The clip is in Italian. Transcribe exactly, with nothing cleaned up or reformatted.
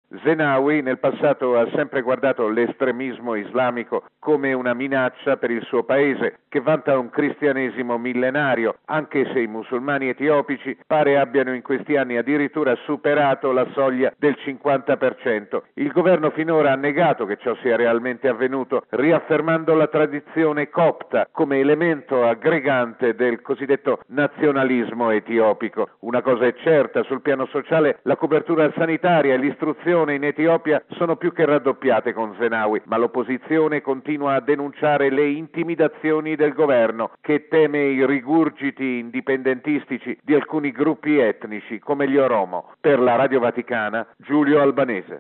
Zenawi nel passato ha sempre guardato l'estremismo islamico come una minaccia per il suo paese, che vanta un cristianesimo millenario, anche se i musulmani etiopici pare abbiano in questi anni addirittura superato la soglia del cinquanta per cento. Il governo finora ha negato che ciò sia realmente avvenuto, riaffermando la tradizione copta come elemento aggregante del cosiddetto nazionalismo etiopico. Una cosa è certa: sul piano sociale la copertura sanitaria e l'istruzione in Etiopia sono più che raddoppiate con Zenawi, ma l'opposizione continua a denunciare le intimidazioni del governo, che teme i rigurgiti indipendentistici di alcuni gruppi etnici come gli Oromo. Per la Radio Vaticana, Giulio Albanese.